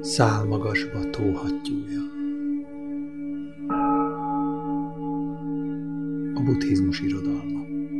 szálmagasba tóhattyúja. A buddhizmus irodalma.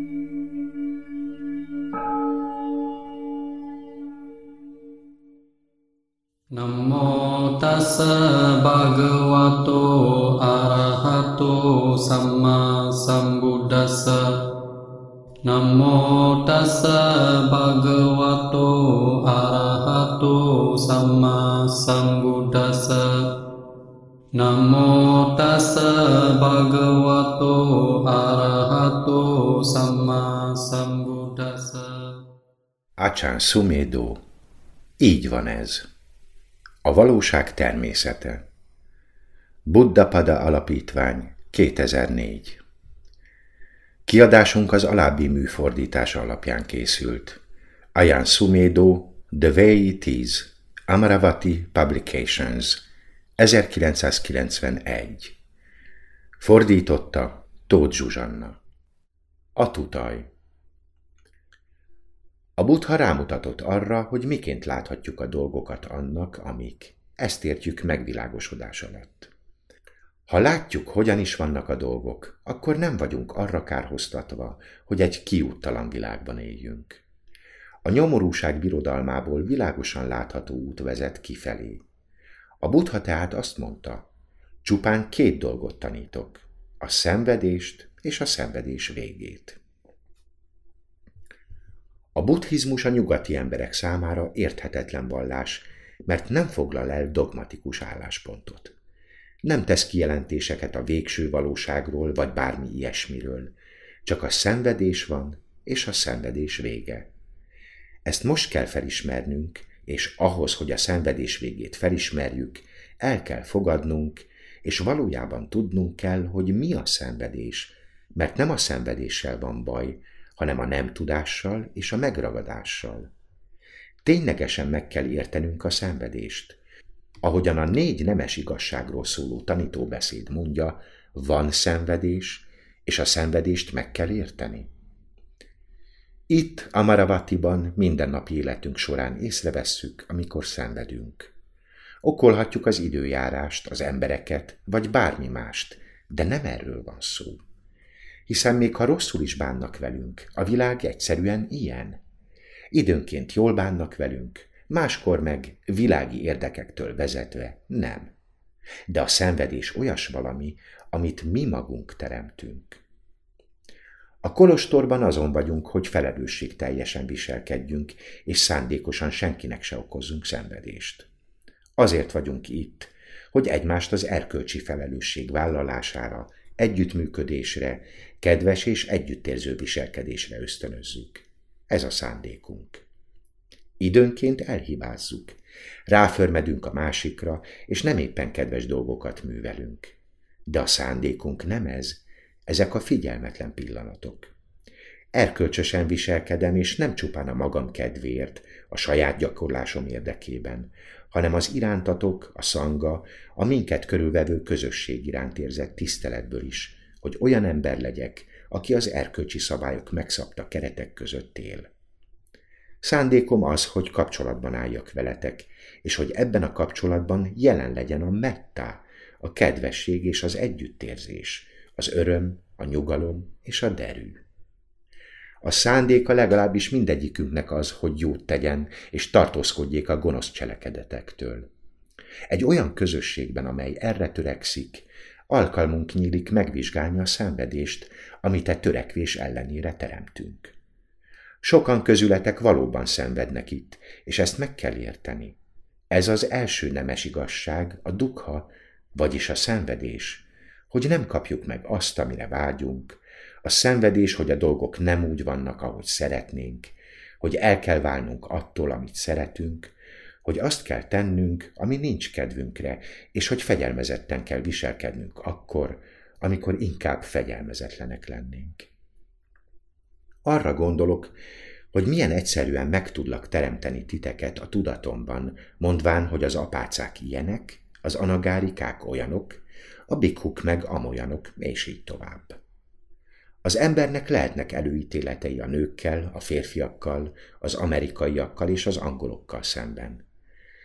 Namo tassa bhagavato arahato samma sambuddhassa. Namo tassa bhagavato arahato samma sambuddhassa. Namo tassa bhagavato arahato samma sambuddhassa. Achan Sumedho. Így van ez. A valóság természete. Buddhapada Alapítvány, 2004. Kiadásunk az alábbi műfordítás alapján készült. Achan Sumedho, The Way It Is, Amaravati Publications, 1991. Fordította Tóth Zsuzsanna. A tutaj. A Buddha rámutatott arra, hogy miként láthatjuk a dolgokat annak, amik. Ezt értjük megvilágosodás alatt. Ha látjuk, hogyan is vannak a dolgok, akkor nem vagyunk arra kárhoztatva, hogy egy kiúttalan világban éljünk. A nyomorúság birodalmából világosan látható út vezet kifelé. A Buddha tehát azt mondta, csupán 2 dolgot tanítok, a szenvedést és a szenvedés végét. A buddhizmus a nyugati emberek számára érthetetlen vallás, mert nem foglal el dogmatikus álláspontot. Nem tesz kijelentéseket a végső valóságról vagy bármi ilyesmiről, csak a szenvedés van, és a szenvedés vége. Ezt most kell felismernünk, és ahhoz, hogy a szenvedés végét felismerjük, el kell fogadnunk, és valójában tudnunk kell, hogy mi a szenvedés, mert nem a szenvedéssel van baj, hanem a nem tudással és a megragadással. Ténylegesen meg kell értenünk a szenvedést. Ahogyan a 4 nemes igazságról szóló tanítóbeszéd mondja, van szenvedés, és a szenvedést meg kell érteni. Itt, Amaravatiban mindennapi életünk során észrevesszük, amikor szenvedünk. Okolhatjuk az időjárást, az embereket, vagy bármi mást, de nem erről van szó. Hiszen még ha rosszul is bánnak velünk, a világ egyszerűen ilyen. Időnként jól bánnak velünk, máskor meg világi érdekektől vezetve nem. De a szenvedés olyas valami, amit mi magunk teremtünk. A kolostorban azon vagyunk, hogy felelősségteljesen viselkedjünk, és szándékosan senkinek se okozzunk szenvedést. Azért vagyunk itt, hogy egymást az erkölcsi felelősség vállalására, együttműködésre, kedves és együttérző viselkedésre ösztönözzük. Ez a szándékunk. Időnként elhibázzuk, ráförmedünk a másikra, és nem éppen kedves dolgokat művelünk. De a szándékunk nem ez, ezek a figyelmetlen pillanatok. Erkölcsösen viselkedem, és nem csupán a magam kedvéért, a saját gyakorlásom érdekében, hanem az irántatok, a szanga, a minket körülvevő közösség iránt érzett tiszteletből is, hogy olyan ember legyek, aki az erkölcsi szabályok megszabta keretek között él. Szándékom az, hogy kapcsolatban álljak veletek, és hogy ebben a kapcsolatban jelen legyen a metta, a kedvesség és az együttérzés, az öröm, a nyugalom és a derű. A szándéka legalábbis mindegyikünknek az, hogy jót tegyen, és tartózkodjék a gonosz cselekedetektől. Egy olyan közösségben, amely erre törekszik, alkalmunk nyílik megvizsgálni a szenvedést, amit e törekvés ellenére teremtünk. Sokan közületek valóban szenvednek itt, és ezt meg kell érteni. Ez az első nemes igazság, a dukkha, vagyis a szenvedés, hogy nem kapjuk meg azt, amire vágyunk, a szenvedés, hogy a dolgok nem úgy vannak, ahogy szeretnénk, hogy el kell válnunk attól, amit szeretünk, hogy azt kell tennünk, ami nincs kedvünkre, és hogy fegyelmezetten kell viselkednünk akkor, amikor inkább fegyelmezetlenek lennénk. Arra gondolok, hogy milyen egyszerűen meg tudlak teremteni titeket a tudatomban, mondván, hogy az apácák ilyenek, az anagárikák olyanok, a bhikkhuk meg amolyanok, és így tovább. Az embernek lehetnek előítéletei a nőkkel, a férfiakkal, az amerikaiakkal és az angolokkal szemben.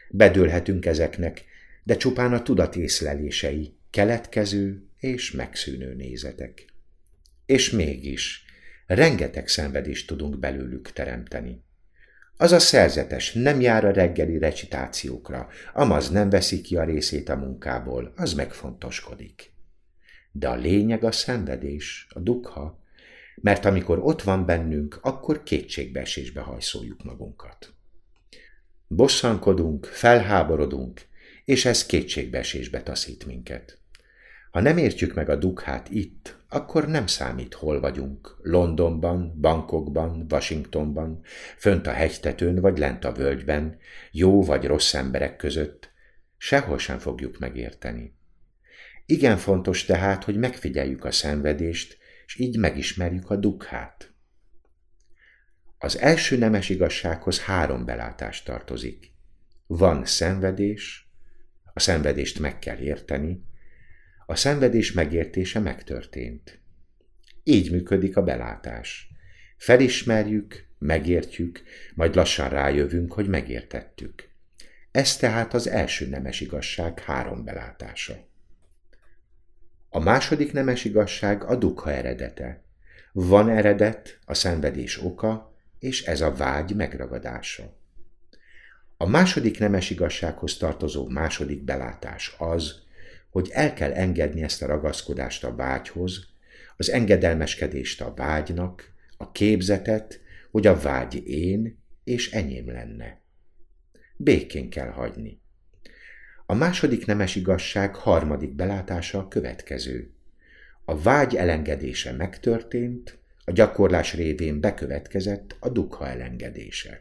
Bedőlhetünk ezeknek, de csupán a tudat észlelései, keletkező és megszűnő nézetek. És mégis rengeteg szenvedést tudunk belőlük teremteni. Az a szerzetes nem jár a reggeli recitációkra, amaz nem veszi ki a részét a munkából, az megfontoskodik. De a lényeg a szenvedés, a dukha, mert amikor ott van bennünk, akkor kétségbeesésbe hajszoljuk magunkat. Bosszankodunk, felháborodunk, és ez kétségbeesésbe taszít minket. Ha nem értjük meg a dukhát itt, akkor nem számít, hol vagyunk, Londonban, Bangkokban, Washingtonban, fönt a hegytetőn vagy lent a völgyben, jó vagy rossz emberek között, sehol sem fogjuk megérteni. Igen fontos tehát, hogy megfigyeljük a szenvedést, és így megismerjük a dukhát. Az első nemes igazsághoz 3 belátás tartozik. Van szenvedés, a szenvedést meg kell érteni, a szenvedés megértése megtörtént. Így működik a belátás. Felismerjük, megértjük, majd lassan rájövünk, hogy megértettük. Ez tehát az első nemes igazság 3 belátása. A második nemes igazság a dukha eredete. Van eredet, a szenvedés oka, és ez a vágy megragadása. A második nemes igazsághoz tartozó második belátás az, hogy el kell engedni ezt a ragaszkodást a vágyhoz, az engedelmeskedést a vágynak, a képzetet, hogy a vágy én és enyém lenne. Békén kell hagyni. A második nemes igazság harmadik belátása a következő. A vágy elengedése megtörtént, a gyakorlás révén bekövetkezett a dukha elengedése.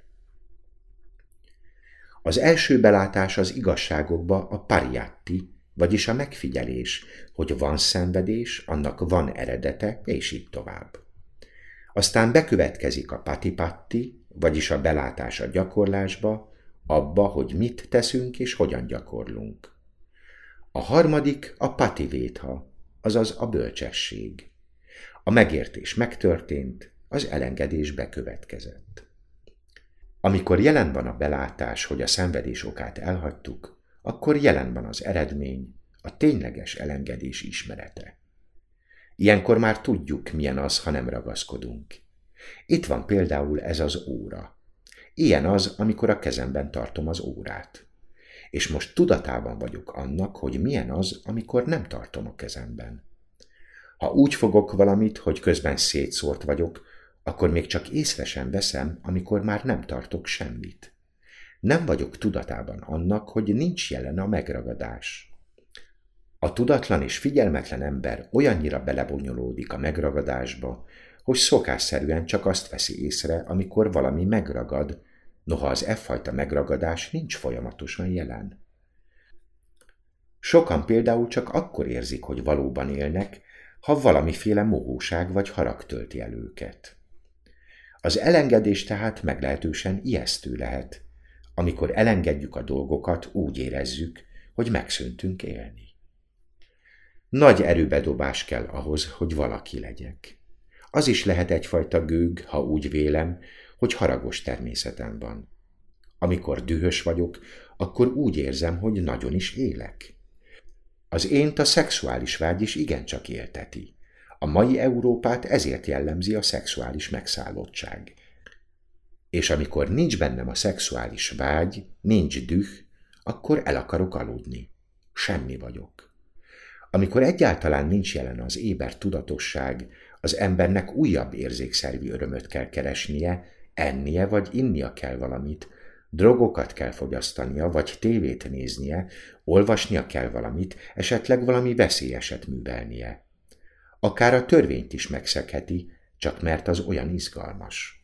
Az első belátás az igazságokba a pariyatti, vagyis a megfigyelés, hogy van szenvedés, annak van eredete, és így tovább. Aztán bekövetkezik a patipatti, vagyis a belátás a gyakorlásba, abba, hogy mit teszünk és hogyan gyakorlunk. A harmadik a pativétha, azaz a bölcsesség. A megértés megtörtént, az elengedés bekövetkezett. Amikor jelen van a belátás, hogy a szenvedés okát elhagytuk, akkor jelen van az eredmény, a tényleges elengedés ismerete. Ilyenkor már tudjuk, milyen az, ha nem ragaszkodunk. Itt van például ez az óra. Ilyen az, amikor a kezemben tartom az órát. És most tudatában vagyok annak, hogy milyen az, amikor nem tartom a kezemben. Ha úgy fogok valamit, hogy közben szétszórt vagyok, akkor még csak észre sem veszem, amikor már nem tartok semmit. Nem vagyok tudatában annak, hogy nincs jelen a megragadás. A tudatlan és figyelmetlen ember olyannyira belebonyolódik a megragadásba, hogy szokásszerűen csak azt veszi észre, amikor valami megragad, noha az fajta megragadás nincs folyamatosan jelen. Sokan például csak akkor érzik, hogy valóban élnek, ha valamiféle mohóság vagy harag tölti el őket. Az elengedés tehát meglehetősen ijesztő lehet, amikor elengedjük a dolgokat, úgy érezzük, hogy megszűntünk élni. Nagy erőbedobás kell ahhoz, hogy valaki legyek. Az is lehet egyfajta gőg, ha úgy vélem, hogy haragos természetem van. Amikor dühös vagyok, akkor úgy érzem, hogy nagyon is élek. Az ént a szexuális vágy is igencsak élteti. A mai Európát ezért jellemzi a szexuális megszállottság. És amikor nincs bennem a szexuális vágy, nincs düh, akkor el akarok aludni. Semmi vagyok. Amikor egyáltalán nincs jelen az éber tudatosság, az embernek újabb érzékszervi örömöt kell keresnie, ennie vagy innia kell valamit, drogokat kell fogyasztania, vagy tévét néznie, olvasnia kell valamit, esetleg valami veszélyeset művelnie. Akár a törvényt is megszegheti, csak mert az olyan izgalmas.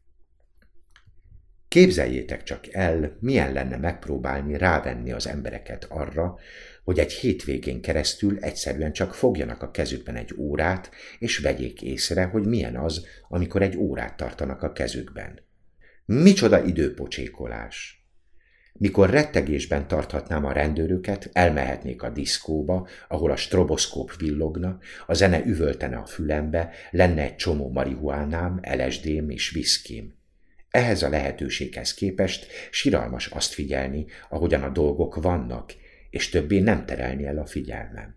Képzeljétek csak el, milyen lenne megpróbálni rávenni az embereket arra, hogy egy hétvégén keresztül egyszerűen csak fogjanak a kezükben egy órát, és vegyék észre, hogy milyen az, amikor egy órát tartanak a kezükben. Micsoda időpocsékolás! Mikor rettegésben tarthatnám a rendőröket, elmehetnék a diszkóba, ahol a stroboszkóp villogna, a zene üvöltene a fülembe, lenne egy csomó marihuánám, LSD-m és viszkim. Ehhez a lehetőséghez képest siralmas azt figyelni, ahogyan a dolgok vannak, és többé nem terelni el a figyelmem.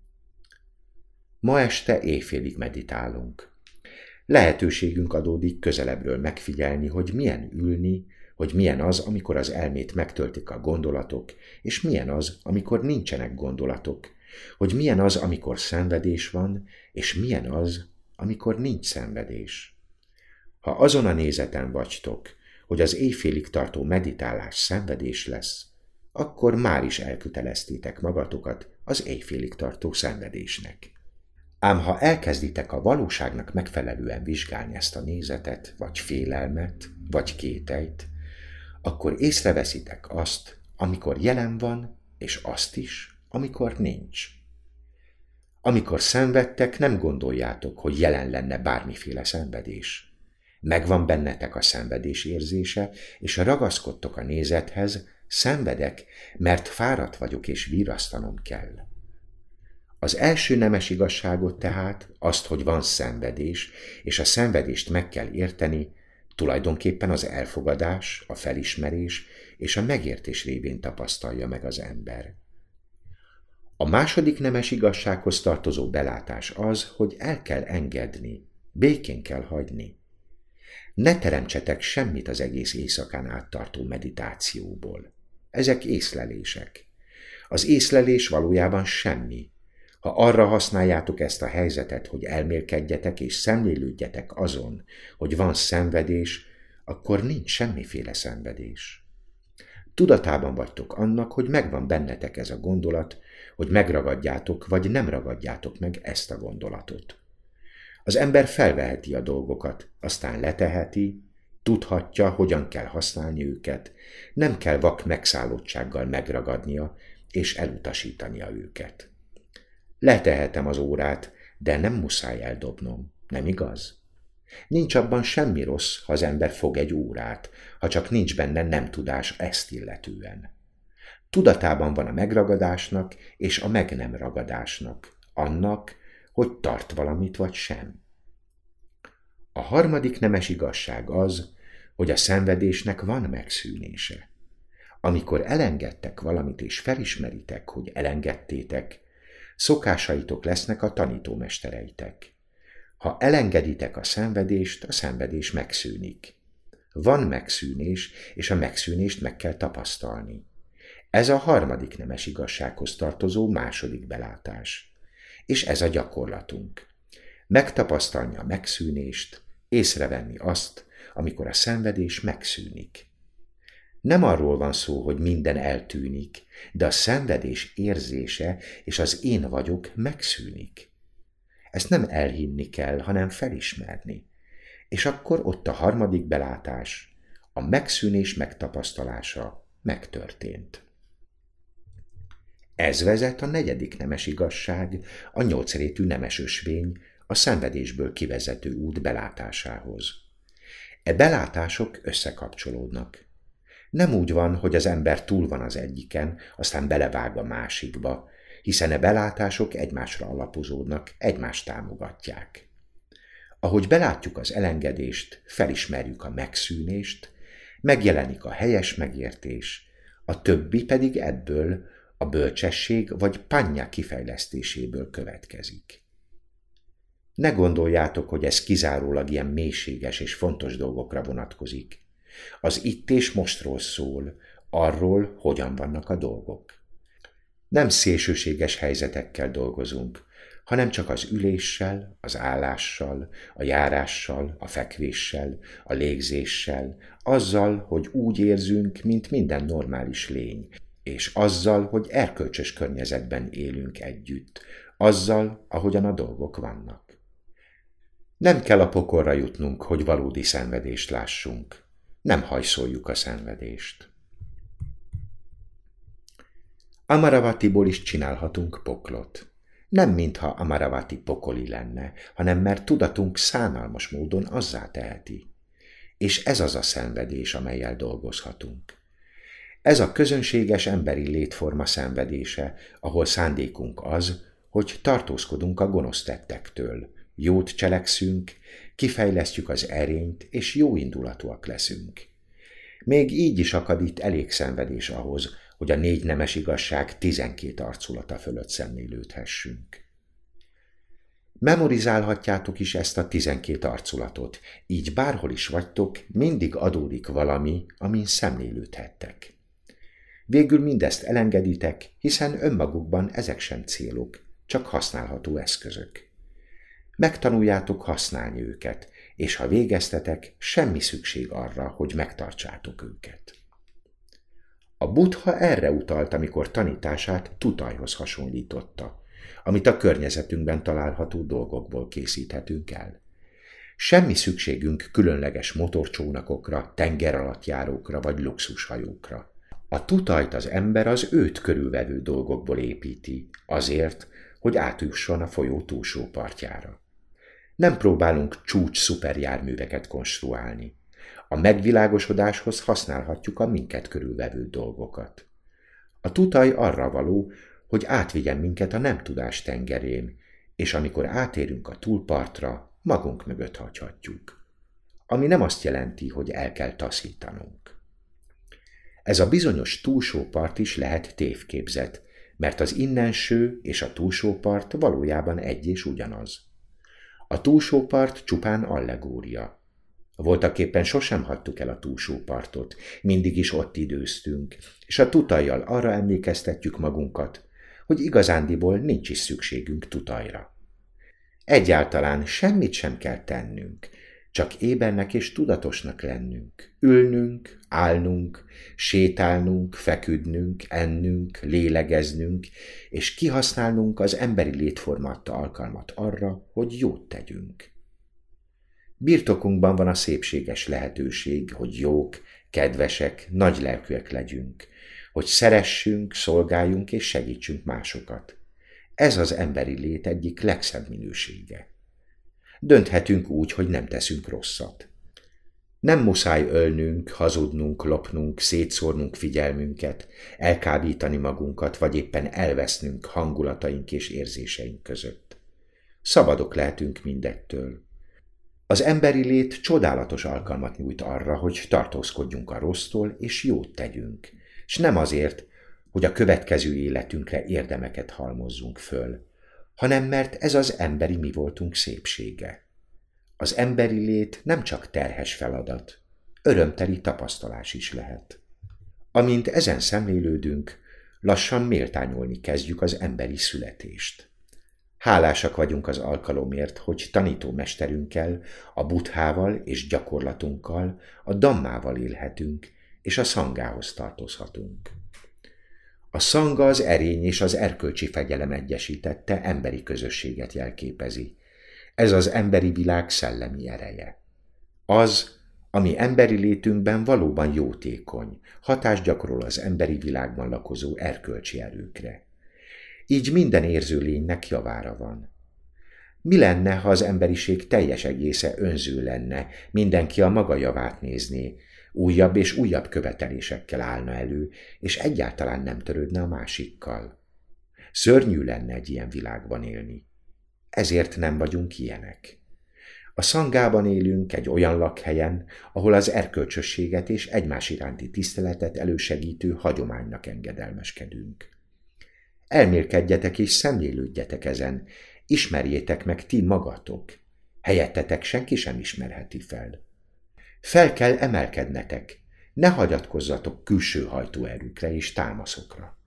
Ma este éjfélig meditálunk. Lehetőségünk adódik közelebbről megfigyelni, hogy milyen ülni, hogy milyen az, amikor az elmét megtöltik a gondolatok, és milyen az, amikor nincsenek gondolatok, hogy milyen az, amikor szenvedés van, és milyen az, amikor nincs szenvedés. Ha azon a nézeten vagytok, hogy az éjfélig tartó meditálás szenvedés lesz, akkor már is elköteleztétek magatokat az éjfélig tartó szenvedésnek. Ám ha elkezditek a valóságnak megfelelően vizsgálni ezt a nézetet, vagy félelmet, vagy kételyt, akkor észreveszitek azt, amikor jelen van, és azt is, amikor nincs. Amikor szenvedtek, nem gondoljátok, hogy jelen lenne bármiféle szenvedés. Megvan bennetek a szenvedés érzése, és ragaszkodtok a nézethez, szenvedek, mert fáradt vagyok és virrasztanom kell. Az első nemes igazságot tehát, azt, hogy van szenvedés, és a szenvedést meg kell érteni, tulajdonképpen az elfogadás, a felismerés és a megértés révén tapasztalja meg az ember. A második nemes igazsághoz tartozó belátás az, hogy el kell engedni, békén kell hagyni. Ne teremtsetek semmit az egész éjszakán áttartó meditációból. Ezek észlelések. Az észlelés valójában semmi. Ha arra használjátok ezt a helyzetet, hogy elmélkedjetek és szemlélődjetek azon, hogy van szenvedés, akkor nincs semmiféle szenvedés. Tudatában vagytok annak, hogy megvan bennetek ez a gondolat, hogy megragadjátok vagy nem ragadjátok meg ezt a gondolatot. Az ember felveheti a dolgokat, aztán leteheti, tudhatja, hogyan kell használni őket, nem kell vak megszállottsággal megragadnia és elutasítania őket. Letehetem az órát, de nem muszáj eldobnom, nem igaz? Nincs abban semmi rossz, ha az ember fog egy órát, ha csak nincs benne nem tudás ezt illetően. Tudatában van a megragadásnak és a meg nem ragadásnak, annak, hogy tart valamit vagy sem. A harmadik nemes igazság az, hogy a szenvedésnek van megszűnése. Amikor elengedtek valamit és felismeritek, hogy elengedtétek, szokásaitok lesznek a tanítómestereitek. Ha elengeditek a szenvedés megszűnik. Van megszűnés, és a megszűnést meg kell tapasztalni. Ez a harmadik nemes igazsághoz tartozó második belátás. És ez a gyakorlatunk. Megtapasztalni a megszűnést, észrevenni azt, amikor a szenvedés megszűnik. Nem arról van szó, hogy minden eltűnik, de a szenvedés érzése és az én vagyok megszűnik. Ezt nem elhinni kell, hanem felismerni. És akkor ott a harmadik belátás, a megszűnés megtapasztalása megtörtént. Ez vezet a negyedik nemes igazság, a 8 rétű nemes ösvény, a szenvedésből kivezető út belátásához. E belátások összekapcsolódnak. Nem úgy van, hogy az ember túl van az egyiken, aztán belevág a másikba, hiszen e belátások egymásra alapozódnak, egymást támogatják. Ahogy belátjuk az elengedést, felismerjük a megszűnést, megjelenik a helyes megértés, a többi pedig ebből, a bölcsesség vagy pannya kifejlesztéséből következik. Ne gondoljátok, hogy ez kizárólag ilyen mélységes és fontos dolgokra vonatkozik. Az itt és mostról szól, arról, hogyan vannak a dolgok. Nem szélsőséges helyzetekkel dolgozunk, hanem csak az üléssel, az állással, a járással, a fekvéssel, a légzéssel, azzal, hogy úgy érzünk, mint minden normális lény, és azzal, hogy erkölcsös környezetben élünk együtt, azzal, ahogyan a dolgok vannak. Nem kell a pokolra jutnunk, hogy valódi szenvedést lássunk. Nem hajszoljuk a szenvedést. Amaravatiból is csinálhatunk poklot. Nem mintha Amaravati pokoli lenne, hanem mert tudatunk szánalmas módon azzá teheti. És ez az a szenvedés, amellyel dolgozhatunk. Ez a közönséges emberi létforma szenvedése, ahol szándékunk az, hogy tartózkodunk a gonosz tettektől, jót cselekszünk, kifejlesztjük az erényt, és jóindulatúak leszünk. Még így is akad itt elég szenvedés ahhoz, hogy a 4 nemes igazság 12 arculata fölött szemlélődhessünk. Memorizálhatjátok is ezt a 12 arculatot, így bárhol is vagytok, mindig adódik valami, amin szemlélődhettek. Végül mindezt elengeditek, hiszen önmagukban ezek sem célok, csak használható eszközök. Megtanuljátok használni őket, és ha végeztetek, semmi szükség arra, hogy megtartsátok őket. A Buddha erre utalt, amikor tanítását tutajhoz hasonlította, amit a környezetünkben található dolgokból készíthetünk el. Semmi szükségünk különleges motorcsónakokra, tengeralattjárókra vagy luxushajókra. A tutajt az ember az őt körülvevő dolgokból építi, azért, hogy átjusson a folyó túlsó partjára. Nem próbálunk csúcs szuperjárműveket konstruálni. A megvilágosodáshoz használhatjuk a minket körülvevő dolgokat. A tutaj arra való, hogy átvigyen minket a nem tudás tengerén, és amikor átérünk a túlpartra, magunk mögött hagyhatjuk. Ami nem azt jelenti, hogy el kell taszítanunk. Ez a bizonyos túlsó part is lehet tévképzet, mert az innenső és a túlsó part valójában egy és ugyanaz. A túlsó part csupán allegória. Voltaképpen sosem hagytuk el a túlsó partot, mindig is ott időztünk, és a tutajjal arra emlékeztetjük magunkat, hogy igazándiból nincs is szükségünk tutajra. Egyáltalán semmit sem kell tennünk, csak ébernek és tudatosnak lennünk, ülnünk, állnunk, sétálnunk, feküdnünk, ennünk, lélegeznünk, és kihasználnunk az emberi létforma adta alkalmat arra, hogy jót tegyünk. Birtokunkban van a szépséges lehetőség, hogy jók, kedvesek, nagylelkűek legyünk, hogy szeressünk, szolgáljunk és segítsünk másokat. Ez az emberi lét egyik legszebb minősége. Dönthetünk úgy, hogy nem teszünk rosszat. Nem muszáj ölnünk, hazudnunk, lopnunk, szétszórnunk figyelmünket, elkábítani magunkat, vagy éppen elvesznünk hangulataink és érzéseink között. Szabadok lehetünk mindettől. Az emberi lét csodálatos alkalmat nyújt arra, hogy tartózkodjunk a rossztól és jót tegyünk, s nem azért, hogy a következő életünkre érdemeket halmozzunk föl, hanem mert ez az emberi mi voltunk szépsége. Az emberi lét nem csak terhes feladat, örömteli tapasztalás is lehet. Amint ezen szemlélődünk, lassan méltányolni kezdjük az emberi születést. Hálásak vagyunk az alkalomért, hogy tanítómesterünkkel, a Buddhával és gyakorlatunkkal, a Dhammával élhetünk, és a szangához tartozhatunk. A szanga az erény és az erkölcsi fegyelem egyesítette emberi közösséget jelképezi. Ez az emberi világ szellemi ereje. Az, ami emberi létünkben valóban jótékony, hatást gyakorol az emberi világban lakozó erkölcsi erőkre. Így minden érző lénynek javára van. Mi lenne, ha az emberiség teljes egésze önző lenne, mindenki a maga javát nézné, újabb és újabb követelésekkel állna elő, és egyáltalán nem törődne a másikkal? Szörnyű lenne egy ilyen világban élni. Ezért nem vagyunk ilyenek. A szangában élünk egy olyan lakhelyen, ahol az erkölcsösséget és egymás iránti tiszteletet elősegítő hagyománynak engedelmeskedünk. Elmélkedjetek és szemlélődjetek ezen, ismerjétek meg ti magatok. Helyettetek senki sem ismerheti fel. Fel kell emelkednetek, ne hagyatkozzatok külső hajtóerőkre és támaszokra.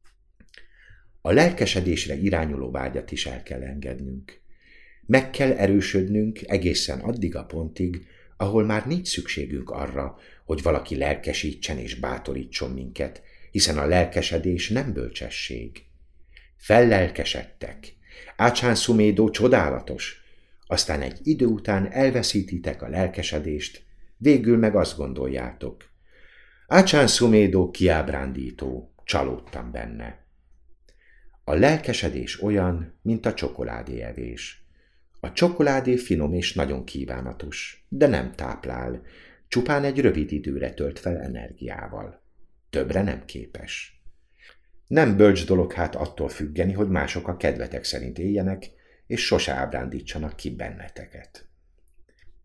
A lelkesedésre irányuló vágyat is el kell engednünk. Meg kell erősödnünk egészen addig a pontig, ahol már nincs szükségünk arra, hogy valaki lelkesítsen és bátorítson minket, hiszen a lelkesedés nem bölcsesség. Fellelkesedtek. Ácsán Szumédó csodálatos. Aztán egy idő után elveszítitek a lelkesedést, végül meg azt gondoljátok. Ácsán Szumédó kiábrándító, csalódtam benne. A lelkesedés olyan, mint a csokoládéevés. A csokoládé finom és nagyon kívánatos, de nem táplál, csupán egy rövid időre tölt fel energiával. Többre nem képes. Nem bölcs dolog hát attól függeni, hogy mások a kedvetek szerint éljenek, és sose ábrándítsanak ki benneteket.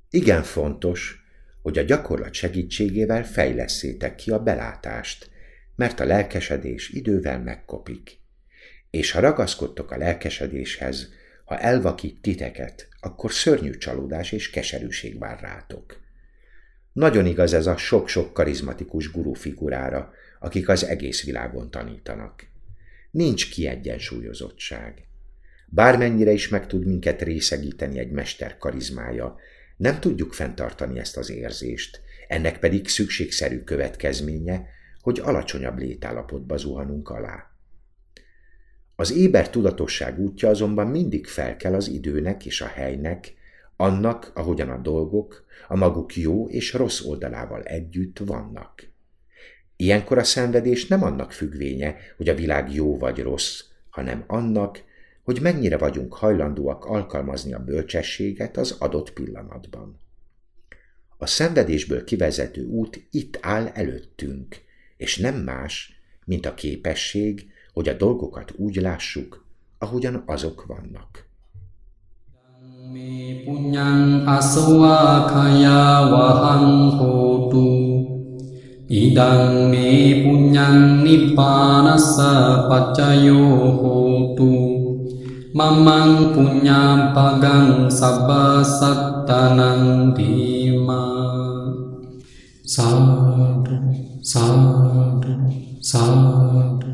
Igen fontos, hogy a gyakorlat segítségével fejlesszétek ki a belátást, mert a lelkesedés idővel megkopik. És ha ragaszkodtok a lelkesedéshez, ha elvakít titeket, akkor szörnyű csalódás és keserűség vár rátok. Nagyon igaz ez a sok-sok karizmatikus guru figurára, akik az egész világon tanítanak. Nincs kiegyensúlyozottság. Bármennyire is meg tud minket részegíteni egy mester karizmája, nem tudjuk fenntartani ezt az érzést, ennek pedig szükségszerű következménye, hogy alacsonyabb létállapotba zuhanunk alá. Az éber tudatosság útja azonban mindig felkel az időnek és a helynek, annak, ahogyan a dolgok a maguk jó és rossz oldalával együtt vannak. Ilyenkor a szenvedés nem annak függvénye, hogy a világ jó vagy rossz, hanem annak, hogy mennyire vagyunk hajlandóak alkalmazni a bölcsességet az adott pillanatban. A szenvedésből kivezető út itt áll előttünk, és nem más, mint a képesség, hogy a dolgokat úgy lássuk, ahogyan azok vannak. Mi punyang aswakaya vahang hotu idang mi punyang nippanassa paccayo hotu mamang punyam pagang sabba sattanang dima sadhu sadhu sadhu